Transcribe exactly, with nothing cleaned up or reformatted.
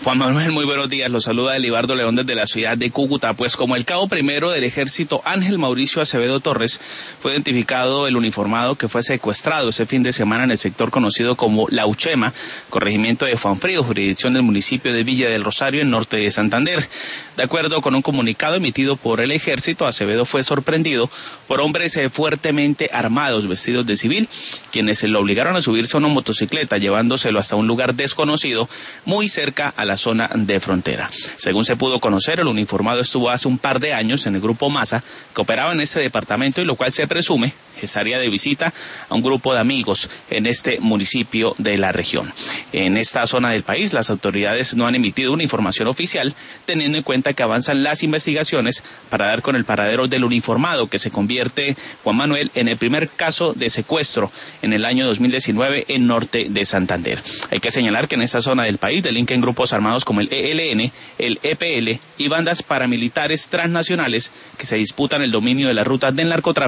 Juan Manuel, muy buenos días. Los saluda Elibardo León desde la ciudad de Cúcuta. Pues como el cabo primero del ejército Ángel Mauricio Acevedo Torres fue identificado el uniformado que fue secuestrado ese fin de semana en el sector conocido como La Uchema, corregimiento de Fuanfrío, jurisdicción del municipio de Villa del Rosario, en norte de Santander. De acuerdo con un comunicado emitido por el ejército, Acevedo fue sorprendido por hombres fuertemente armados, vestidos de civil, quienes lo obligaron a subirse a una motocicleta, llevándoselo hasta un lugar desconocido, muy cerca a la zona de frontera. Según se pudo conocer, el uniformado estuvo hace un par de años en el grupo Masa, que operaba en este departamento y lo cual se presume estaría de visita a un grupo de amigos en este municipio de la región. En esta zona del país, las autoridades no han emitido una información oficial, teniendo en cuenta que avanzan las investigaciones para dar con el paradero del uniformado, que se convierte, Juan Manuel, en el primer caso de secuestro en el año dos mil diecinueve en norte de Santander. Hay que señalar que en esta zona del país delinquen grupos armados como el E L N, el E P L y bandas paramilitares transnacionales que se disputan el dominio de las rutas del narcotráfico